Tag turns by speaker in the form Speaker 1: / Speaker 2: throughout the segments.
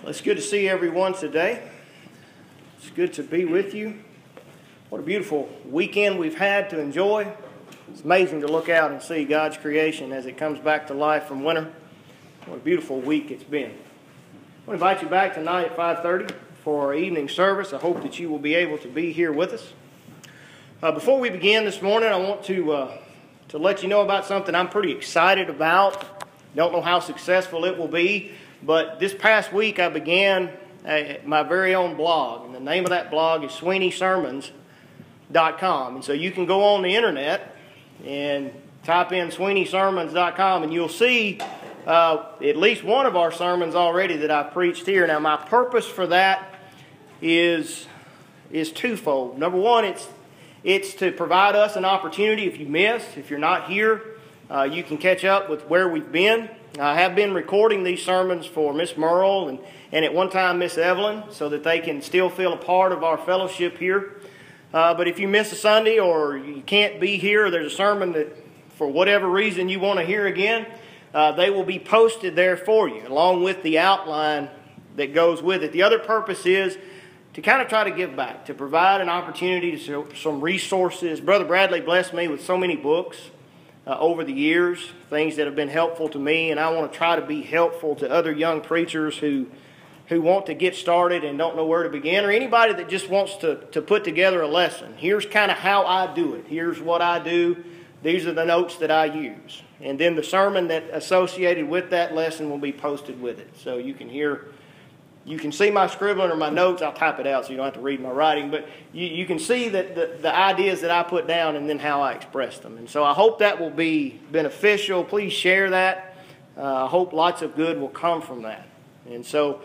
Speaker 1: Well, it's good to see everyone today. It's good to be with you. What a beautiful weekend we've had to enjoy. It's amazing to look out and see God's creation as it comes back to life from winter. What a beautiful week it's been. I want to invite you back tonight at 5:30 for our evening service. I hope that you will be able to be here with us. Before we begin this morning, I want to let you know about something I'm pretty excited about. Don't know how successful it will be, but this past week I began my very own blog, and the name of that blog is SweeneySermons.com. And so you can go on the internet and type in SweeneySermons.com, and you'll see at least one of our sermons already that I've preached here. Now, my purpose for that is twofold. Number one, it's to provide us an opportunity. If you missed, if you're not here, you can catch up with where we've been. I have been recording these sermons for Miss Merle and at one time Miss Evelyn so that they can still feel a part of our fellowship here. But if you miss a Sunday or you can't be here, or there's a sermon that for whatever reason you want to hear again, they will be posted there for you along with the outline that goes with it. The other purpose is to kind of try to give back, to provide an opportunity to show some resources. Brother Bradley blessed me with so many books over the years, things that have been helpful to me, and I want to try to be helpful to other young preachers who want to get started and don't know where to begin, or anybody that just wants to put together a lesson. Here's kind of how I do it. Here's what I do. These are the notes that I use. And then the sermon that associated with that lesson will be posted with it. So you can see my scribbling or my notes. I'll type it out so you don't have to read my writing. But you can see that the ideas that I put down and then how I express them. And so I hope that will be beneficial. Please share that. I hope lots of good will come from that. And so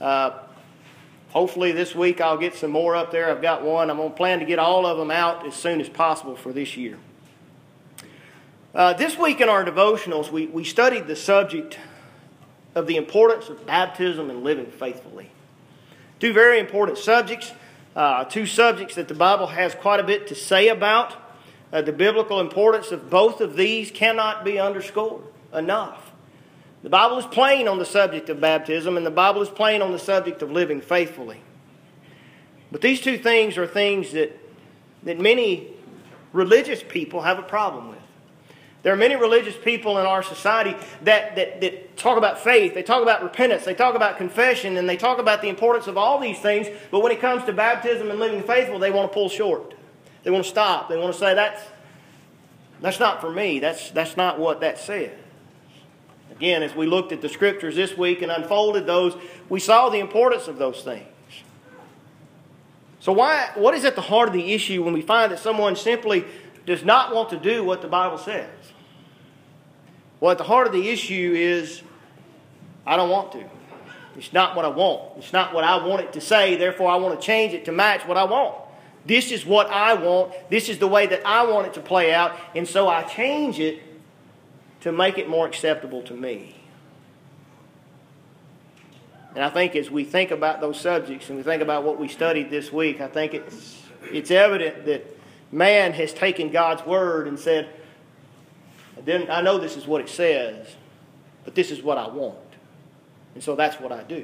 Speaker 1: hopefully this week I'll get some more up there. I've got one. I'm going to plan to get all of them out as soon as possible for this year. This week in our devotionals, we studied the subject of the importance of baptism and living faithfully. Two very important subjects, two subjects that the Bible has quite a bit to say about. The biblical importance of both of these cannot be underscored enough. The Bible is plain on the subject of baptism, and the Bible is plain on the subject of living faithfully. But these two things are things that many religious people have a problem with. There are many religious people in our society that talk about faith, they talk about repentance, they talk about confession, and they talk about the importance of all these things, but when it comes to baptism and living faithful, they want to pull short. They want to stop. They want to say, that's not for me. That's not what that says. Again, as we looked at the Scriptures this week and unfolded those, we saw the importance of those things. So what is at the heart of the issue when we find that someone simply does not want to do what the Bible says? Well, at the heart of the issue is, I don't want to. It's not what I want. It's not what I want it to say, therefore I want to change it to match what I want. This is what I want. This is the way that I want it to play out, and so I change it to make it more acceptable to me. And I think as we think about those subjects and we think about what we studied this week, I think it's evident that man has taken God's Word and said, I know this is what it says, but this is what I want. And so that's what I do.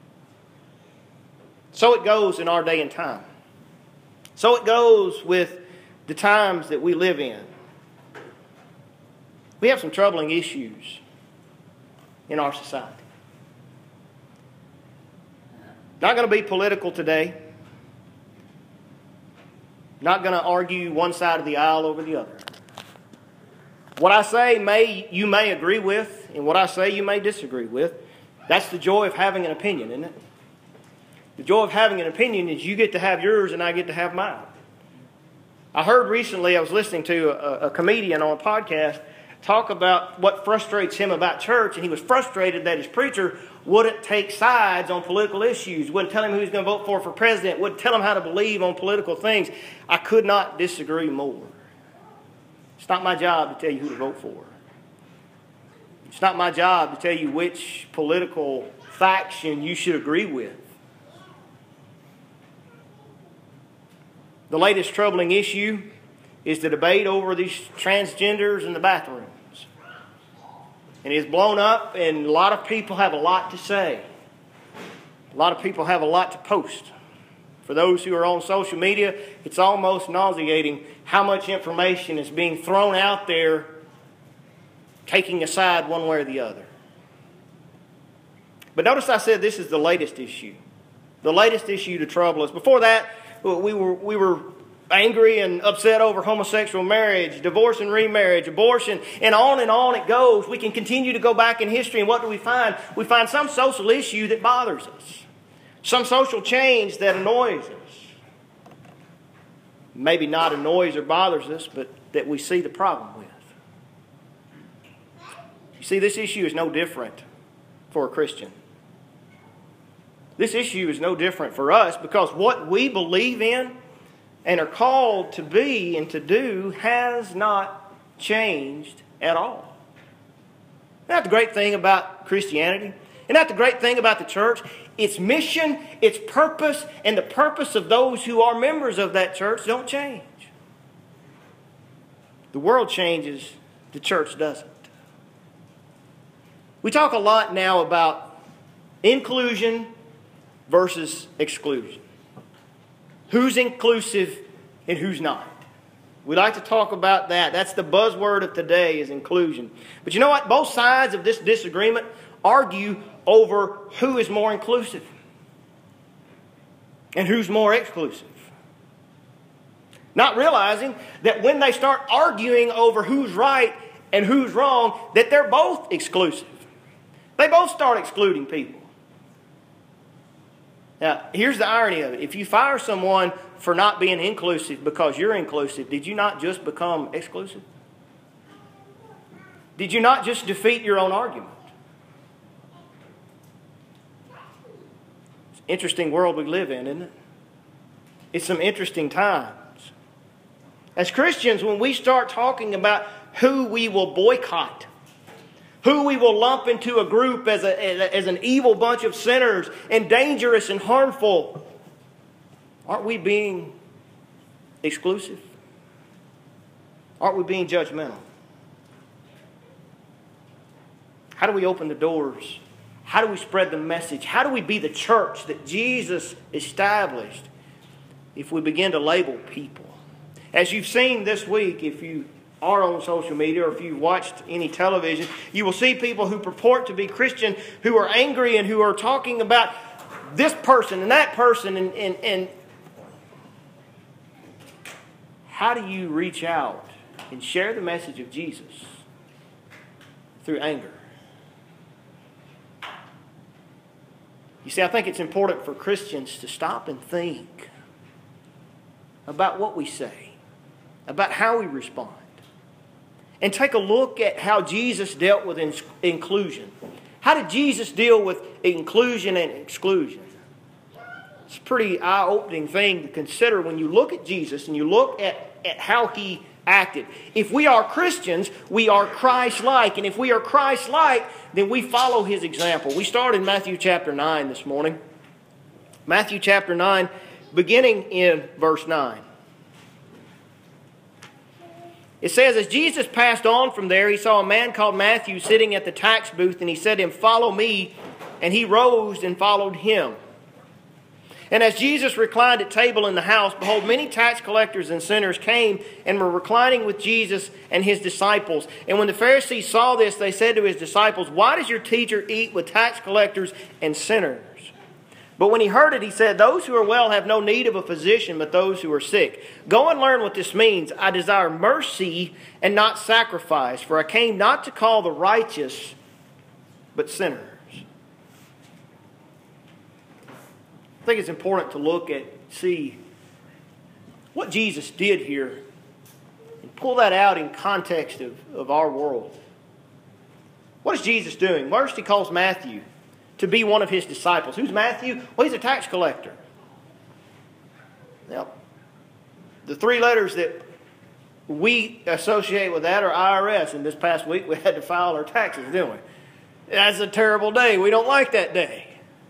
Speaker 1: So it goes in our day and time. So it goes with the times that we live in. We have some troubling issues in our society. Not going to be political today. Not going to argue one side of the aisle over the other. What I say you may agree with, and what I say you may disagree with. That's the joy of having an opinion, isn't it? The joy of having an opinion is you get to have yours and I get to have mine. I heard recently, I was listening to a comedian on a podcast talk about what frustrates him about church, and he was frustrated that his preacher wouldn't take sides on political issues, wouldn't tell him who he's going to vote for president, wouldn't tell him how to believe on political things. I could not disagree more. It's not my job to tell you who to vote for. It's not my job to tell you which political faction you should agree with. The latest troubling issue is the debate over these transgenders in the bathrooms. And it's blown up, and a lot of people have a lot to say. A lot of people have a lot to post. For those who are on social media, it's almost nauseating how much information is being thrown out there, taking a side one way or the other. But notice I said this is the latest issue. The latest issue to trouble us. Before that, we were angry and upset over homosexual marriage, divorce and remarriage, abortion, and on it goes. We can continue to go back in history, and what do we find? We find some social issue that bothers us. Some social change that annoys us. Maybe not annoys or bothers us, but that we see the problem with. You see, this issue is no different for a Christian. This issue is no different for us because what we believe in and are called to be and to do has not changed at all. Isn't that the great thing about Christianity? Isn't that the great thing about the church? Its mission, its purpose, and the purpose of those who are members of that church don't change. The world changes, the church doesn't. We talk a lot now about inclusion versus exclusion. Who's inclusive and who's not? We like to talk about that. That's the buzzword of today, is inclusion. But you know what? Both sides of this disagreement argue over who is more inclusive and who's more exclusive. Not realizing that when they start arguing over who's right and who's wrong, that they're both exclusive. They both start excluding people. Now, here's the irony of it. If you fire someone for not being inclusive because you're inclusive, did you not just become exclusive? Did you not just defeat your own argument? It's an interesting world we live in, isn't it? It's some interesting times. As Christians, when we start talking about who we will boycott, who we will lump into a group as an evil bunch of sinners and dangerous and harmful, aren't we being exclusive? Aren't we being judgmental? How do we open the doors? How do we spread the message? How do we be the church that Jesus established if we begin to label people? As you've seen this week, if you are on social media or if you've watched any television, you will see people who purport to be Christian who are angry and who are talking about this person and that person. And how do you reach out and share the message of Jesus through anger? You see, I think it's important for Christians to stop and think about what we say, about how we respond. And take a look at how Jesus dealt with inclusion. How did Jesus deal with inclusion and exclusion? It's a pretty eye-opening thing to consider when you look at Jesus and you look at how He acted. If we are Christians, we are Christ-like. And if we are Christ-like, then we follow His example. We start in Matthew chapter 9 this morning. Matthew chapter 9, beginning in verse 9. It says, as Jesus passed on from there, He saw a man called Matthew sitting at the tax booth, and He said to him, follow me. And he rose and followed Him. And as Jesus reclined at table in the house, behold, many tax collectors and sinners came and were reclining with Jesus and His disciples. And when the Pharisees saw this, they said to His disciples, why does your teacher eat with tax collectors and sinners? But when He heard it, He said, those who are well have no need of a physician, but those who are sick. Go and learn what this means. I desire mercy and not sacrifice, for I came not to call the righteous, but sinners. I think it's important to look at, see what Jesus did here and pull that out in context of our world. What is Jesus doing? First, He calls Matthew to be one of His disciples. Who's Matthew? Well, he's a tax collector. Now, the three letters that we associate with that are IRS. And this past week we had to file our taxes, didn't we? That's a terrible day. We don't like that day.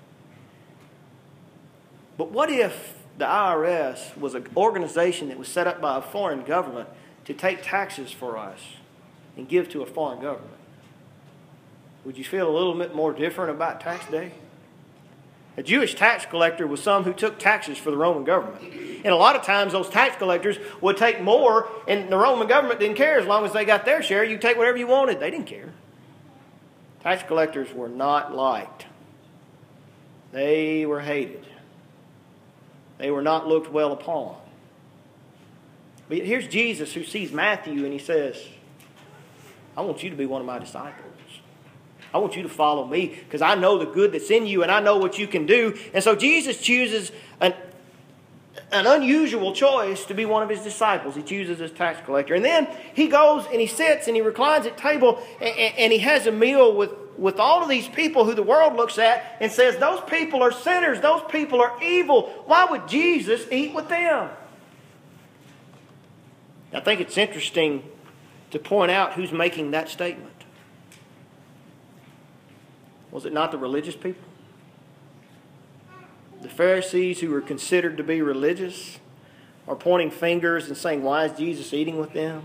Speaker 1: But what if the IRS was an organization that was set up by a foreign government to take taxes for us and give to a foreign government? Would you feel a little bit more different about tax day? A Jewish tax collector was some who took taxes for the Roman government. And a lot of times those tax collectors would take more, and the Roman government didn't care as long as they got their share. You take whatever you wanted. They didn't care. Tax collectors were not liked. They were hated. They were not looked well upon. But here's Jesus who sees Matthew and he says, I want you to be one of my disciples. I want you to follow me because I know the good that's in you and I know what you can do. And so Jesus chooses an unusual choice to be one of his disciples. He chooses this tax collector. And then he goes and he sits and he reclines at table and he has a meal with all of these people who the world looks at and says, those people are sinners. Those people are evil. Why would Jesus eat with them? I think it's interesting to point out who's making that statement. Was it not the religious people? The Pharisees, who were considered to be religious, are pointing fingers and saying, why is Jesus eating with them?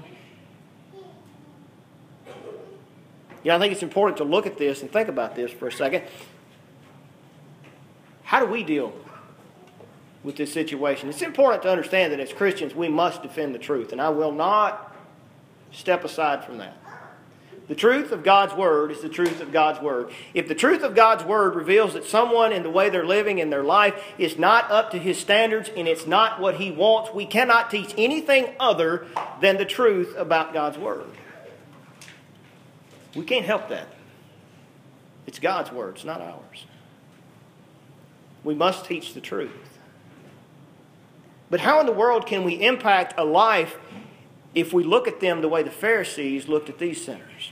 Speaker 1: I think it's important to look at this and think about this for a second. How do we deal with this situation? It's important to understand that as Christians we must defend the truth, and I will not step aside from that. The truth of God's Word is the truth of God's Word. If the truth of God's Word reveals that someone in the way they're living in their life is not up to His standards and it's not what He wants, we cannot teach anything other than the truth about God's Word. We can't help that. It's God's Word, it's not ours. We must teach the truth. But how in the world can we impact a life if we look at them the way the Pharisees looked at these sinners?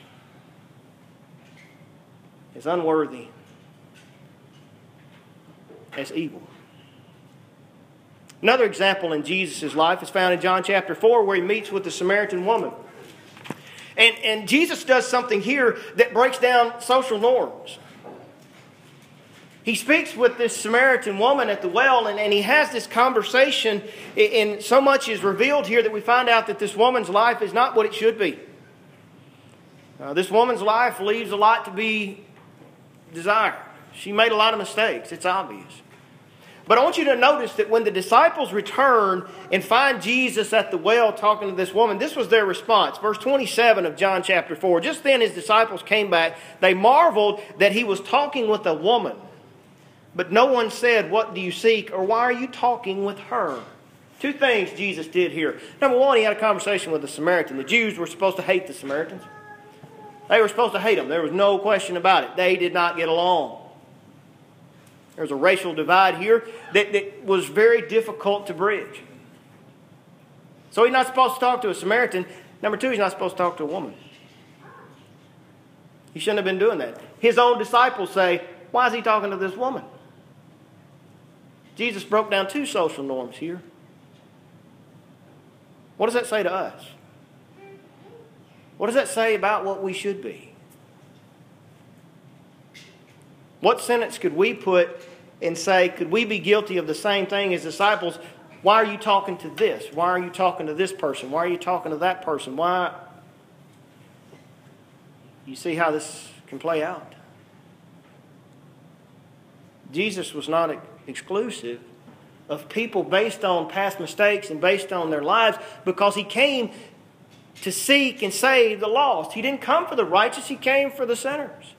Speaker 1: As unworthy, as evil. Another example in Jesus' life is found in John chapter 4 where he meets with the Samaritan woman. And Jesus does something here that breaks down social norms. He speaks with this Samaritan woman at the well and he has this conversation, and so much is revealed here that we find out that this woman's life is not what it should be. This woman's life leaves a lot to be desired. She made a lot of mistakes. It's obvious. But I want you to notice that when the disciples return and find Jesus at the well talking to this woman, this was their response. Verse 27 of John chapter 4. Just then his disciples came back. They marveled that he was talking with a woman. But no one said, what do you seek? Or why are you talking with her? Two things Jesus did here. Number one, he had a conversation with the Samaritan. The Jews were supposed to hate the Samaritans. They were supposed to hate them. There was no question about it. They did not get along. There's a racial divide here that was very difficult to bridge. So he's not supposed to talk to a Samaritan. Number two, he's not supposed to talk to a woman. He shouldn't have been doing that. His own disciples say, why is he talking to this woman? Jesus broke down two social norms here. What does that say to us? What does that say about what we should be? What sentence could we put and say, could we be guilty of the same thing as disciples? Why are you talking to this? Why are you talking to this person? Why are you talking to that person? Why? You see how this can play out. Jesus was not exclusive of people based on past mistakes and based on their lives, because he came to seek and save the lost. He didn't come for the righteous, he came for the sinners.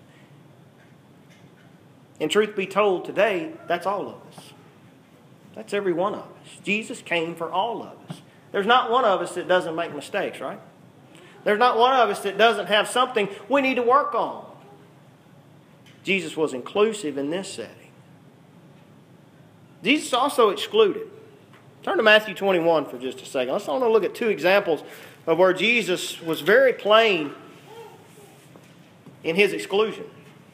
Speaker 1: And truth be told, today, that's all of us. That's every one of us. Jesus came for all of us. There's not one of us that doesn't make mistakes, right? There's not one of us that doesn't have something we need to work on. Jesus was inclusive in this setting. Jesus also excluded. Turn to Matthew 21 for just a second. Let's only look at two examples of where Jesus was very plain in his exclusion.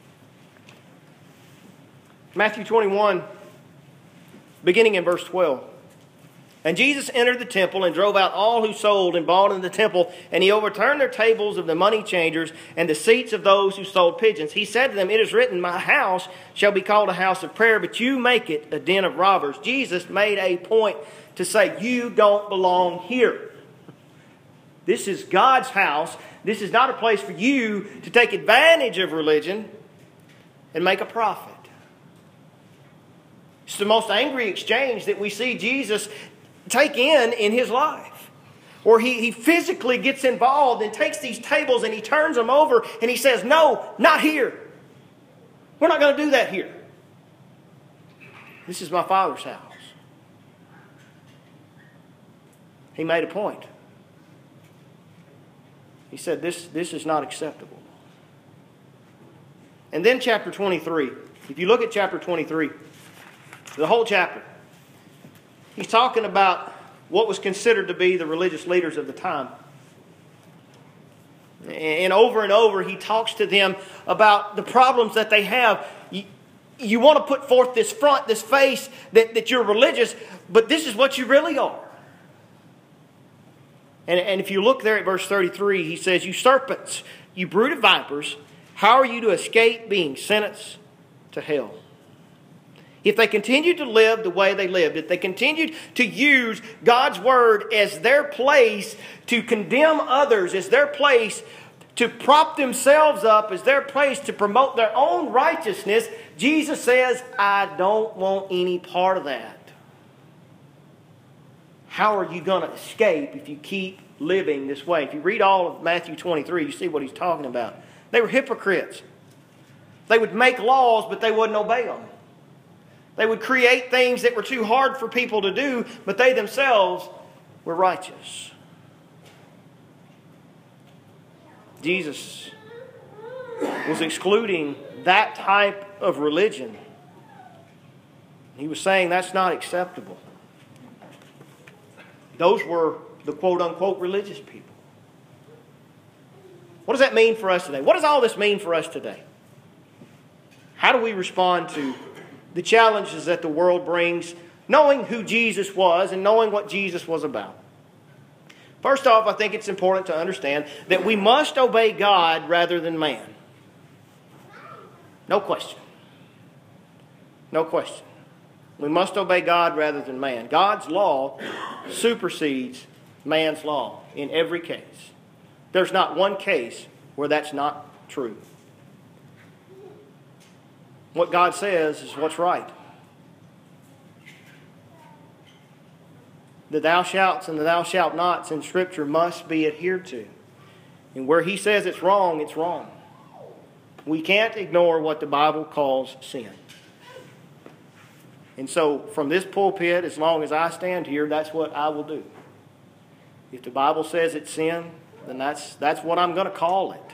Speaker 1: Matthew 21, beginning in verse 12. And Jesus entered the temple and drove out all who sold and bought in the temple, and he overturned their tables of the money changers and the seats of those who sold pigeons. He said to them, it is written, my house shall be called a house of prayer, but you make it a den of robbers. Jesus made a point to say, you don't belong here. This is God's house. This is not a place for you to take advantage of religion and make a profit. It's the most angry exchange that we see Jesus take in his life. Or he physically gets involved and takes these tables and he turns them over and he says, no, not here. We're not going to do that here. This is my Father's house. He made a point. He said, this is not acceptable. And then chapter 23. If you look at chapter 23, the whole chapter, he's talking about what was considered to be the religious leaders of the time. And over he talks to them about the problems that they have. You want to put forth this front, this face, that you're religious, but this is what you really are. And if you look there at verse 33, he says, you serpents, you brood of vipers, how are you to escape being sentenced to hell? If they continued to live the way they lived, if they continued to use God's Word as their place to condemn others, as their place to prop themselves up, as their place to promote their own righteousness, Jesus says, I don't want any part of that. How are you going to escape if you keep living this way? If you read all of Matthew 23, you see what he's talking about. They were hypocrites. They would make laws, but they wouldn't obey them. They would create things that were too hard for people to do, but they themselves were righteous. Jesus was excluding that type of religion. He was saying that's not acceptable. Those were the quote-unquote religious people. What does that mean for us today? What does all this mean for us today? How do we respond to the challenges that the world brings, knowing who Jesus was and knowing what Jesus was about? First off, I think it's important to understand that we must obey God rather than man. No question. No question. We must obey God rather than man. God's law supersedes man's law in every case. There's not one case where that's not true. What God says is what's right. The thou shalt and the thou shalt nots in Scripture must be adhered to. And where He says it's wrong, it's wrong. We can't ignore what the Bible calls sin. And so from this pulpit, as long as I stand here, that's what I will do. If the Bible says it's sin, then that's what I'm going to call it.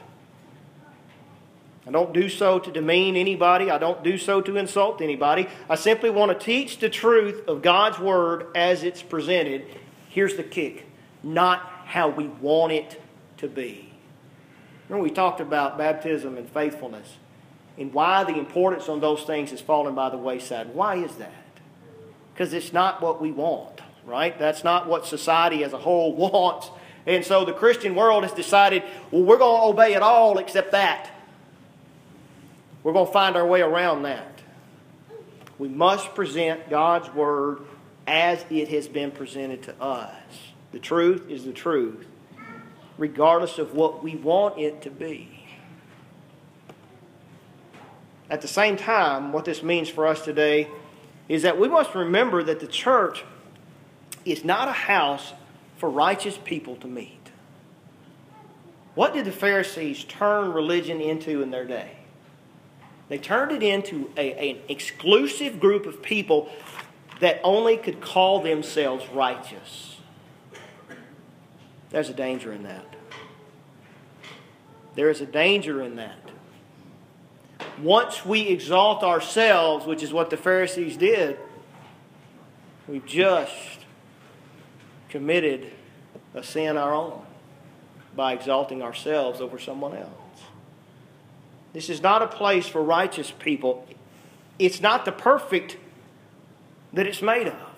Speaker 1: I don't do so to demean anybody. I don't do so to insult anybody. I simply want to teach the truth of God's Word as it's presented. Here's the kick. Not how we want it to be. Remember we talked about baptism and faithfulness and why the importance on those things has fallen by the wayside. Why is that? Because it's not what we want, right? That's not what society as a whole wants. And so the Christian world has decided, well, we're going to obey it all except that. We're going to find our way around that. We must present God's Word as it has been presented to us. The truth is the truth, regardless of what we want it to be. At the same time, what this means for us today is that we must remember that the church is not a house for righteous people to meet. What did the Pharisees turn religion into in their day? They turned it into an exclusive group of people that only could call themselves righteous. There's a danger in that. There is a danger in that. Once we exalt ourselves, which is what the Pharisees did, we've just committed a sin our own by exalting ourselves over someone else. This is not a place for righteous people. It's not the perfect that it's made of.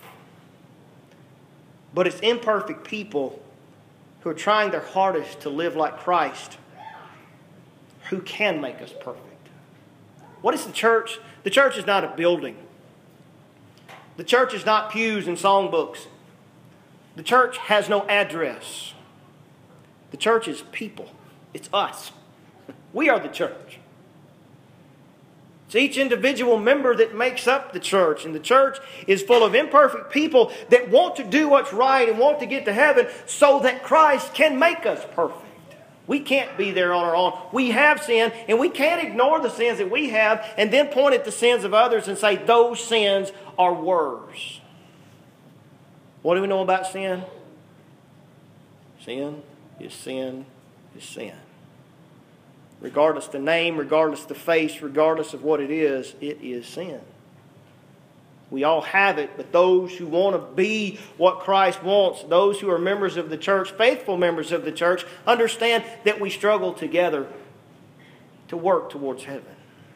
Speaker 1: But it's imperfect people who are trying their hardest to live like Christ, who can make us perfect. What is the church? The church is not a building. The church is not pews and songbooks. The church has no address. The church is people. It's us. We are the church. It's each individual member that makes up the church. And the church is full of imperfect people that want to do what's right and want to get to heaven so that Christ can make us perfect. We can't be there on our own. We have sin, and we can't ignore the sins that we have and then point at the sins of others and say those sins are worse. What do we know about sin? Sin is sin is sin. Regardless the name, regardless the face, regardless of what it is sin. We all have it, but those who want to be what Christ wants, those who are members of the church, faithful members of the church, understand that we struggle together to work towards heaven.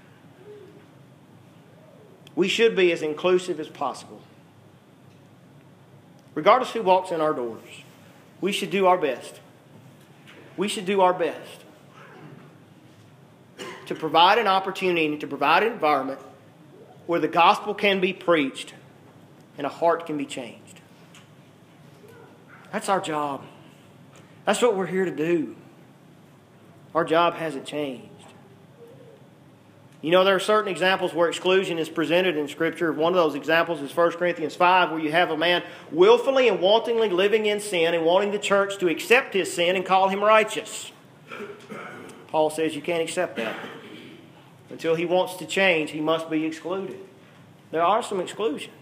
Speaker 1: We should be as inclusive as possible. Regardless who walks in our doors, we should do our best. We should do our best to provide an opportunity, to provide an environment where the gospel can be preached and a heart can be changed. That's our job. That's what we're here to do. Our job hasn't changed. You know, there are certain examples where exclusion is presented in Scripture. One of those examples is 1 Corinthians 5, where you have a man willfully and wantonly living in sin and wanting the church to accept his sin and call him righteous. Paul says you can't accept that. Until he wants to change, he must be excluded. There are some exclusions.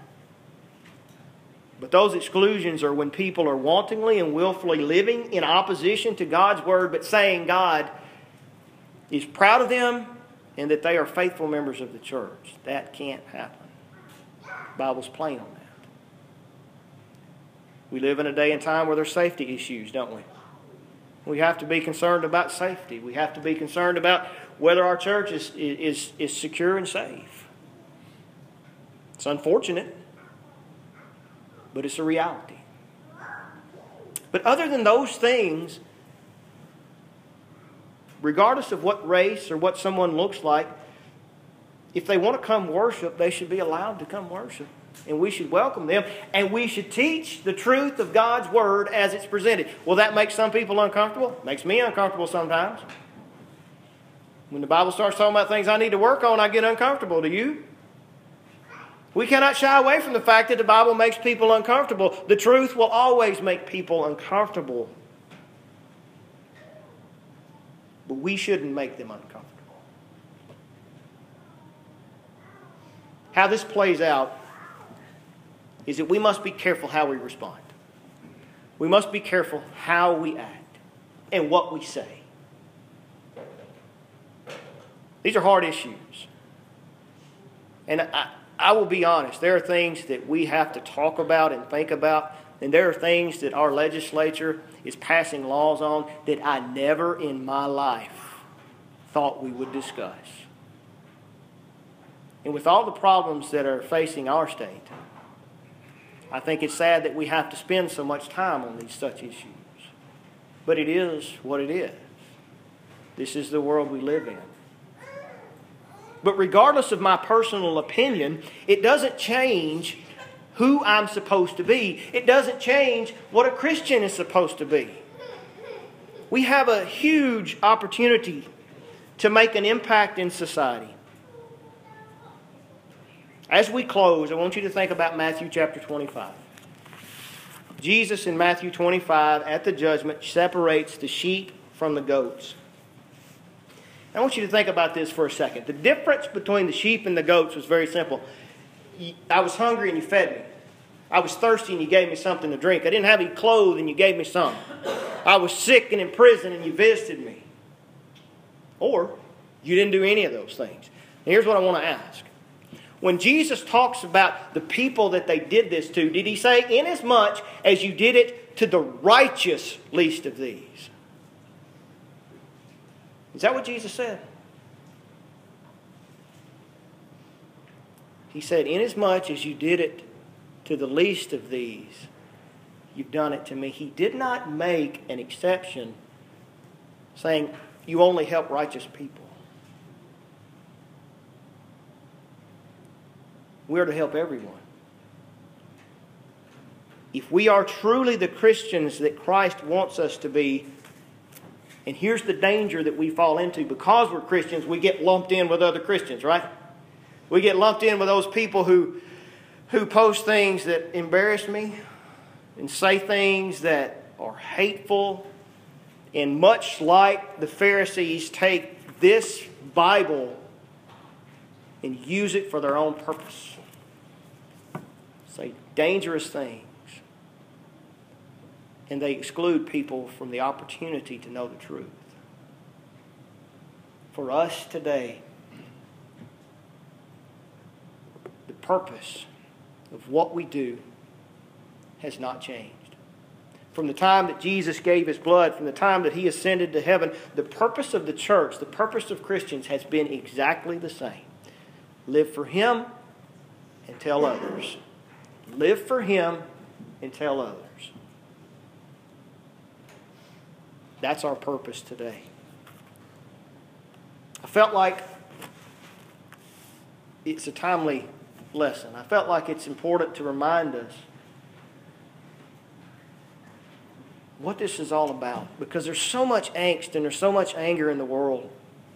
Speaker 1: But those exclusions are when people are wantonly and willfully living in opposition to God's Word, but saying God is proud of them and that they are faithful members of the church. That can't happen. The Bible's plain on that. We live in a day and time where there's safety issues, don't we? We have to be concerned about safety. We have to be concerned about whether our church is secure and safe. It's unfortunate, but it's a reality. But other than those things, regardless of what race or what someone looks like, if they want to come worship, they should be allowed to come worship. And we should welcome them. And we should teach the truth of God's Word as it's presented. Will that make some people uncomfortable? It makes me uncomfortable sometimes. When the Bible starts talking about things I need to work on, I get uncomfortable. Do you? We cannot shy away from the fact that the Bible makes people uncomfortable. The truth will always make people uncomfortable. But we shouldn't make them uncomfortable. How this plays out is that we must be careful how we respond. We must be careful how we act and what we say. These are hard issues. And I will be honest, there are things that we have to talk about and think about, and there are things that our legislature is passing laws on that I never in my life thought we would discuss. And with all the problems that are facing our state, I think it's sad that we have to spend so much time on these such issues. But it is what it is. This is the world we live in. But regardless of my personal opinion, it doesn't change who I'm supposed to be. It doesn't change what a Christian is supposed to be. We have a huge opportunity to make an impact in society. As we close, I want you to think about Matthew chapter 25. Jesus in Matthew 25 at the judgment separates the sheep from the goats. I want you to think about this for a second. The difference between the sheep and the goats was very simple. I was hungry and you fed me. I was thirsty and you gave me something to drink. I didn't have any clothes and you gave me some. I was sick and in prison and you visited me. Or you didn't do any of those things. And here's what I want to ask. When Jesus talks about the people that they did this to, did he say, inasmuch as you did it to the righteous least of these? Is that what Jesus said? He said, inasmuch as you did it to the least of these, you've done it to me. He did not make an exception saying, you only help righteous people. We are to help everyone. If we are truly the Christians that Christ wants us to be, And here's the danger that we fall into. Because we're Christians, we get lumped in with other Christians, right? We get lumped in with those people who post things that embarrass me and say things that are hateful. And much like the Pharisees, take this Bible and use it for their own purpose. Say dangerous things. And they exclude people from the opportunity to know the truth. For us today, the purpose of what we do has not changed. From the time that Jesus gave His blood, from the time that He ascended to heaven, the purpose of the church, the purpose of Christians has been exactly the same. Live for Him and tell others. Live for Him and tell others. That's our purpose today. I felt like it's a timely lesson. I felt like it's important to remind us what this is all about. Because there's so much angst and there's so much anger in the world.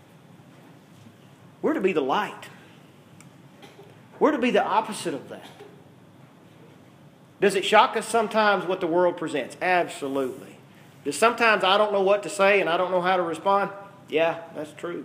Speaker 1: We're to be the light. We're to be the opposite of that. Does it shock us sometimes what the world presents? Absolutely. Does sometimes I don't know what to say and I don't know how to respond? Yeah, that's true.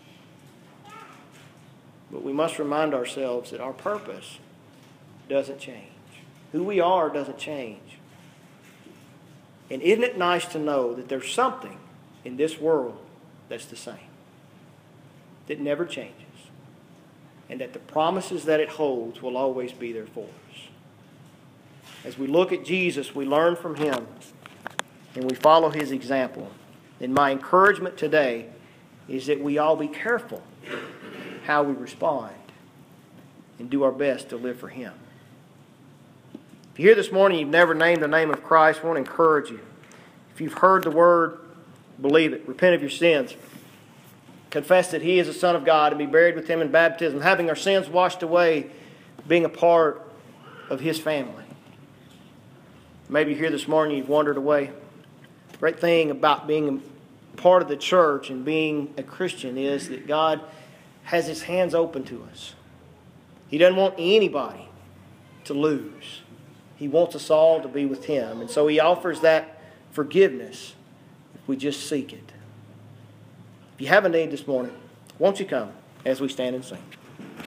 Speaker 1: But we must remind ourselves that our purpose doesn't change. Who we are doesn't change. And isn't it nice to know that there's something in this world that's the same, that never changes, and that the promises that it holds will always be there for us? As we look at Jesus, we learn from Him, and we follow His example. And my encouragement today is that we all be careful how we respond and do our best to live for Him. If you're here this morning, you've never named the name of Christ, I want to encourage you. If you've heard the Word, believe it. Repent of your sins. Confess that He is the Son of God and be buried with Him in baptism, having our sins washed away, being a part of His family. Maybe you're here this morning, you've wandered away. The great thing about being a part of the church and being a Christian is that God has His hands open to us. He doesn't want anybody to lose. He wants us all to be with Him. And so He offers that forgiveness if we just seek it. If you have a need this morning, won't you come as we stand and sing?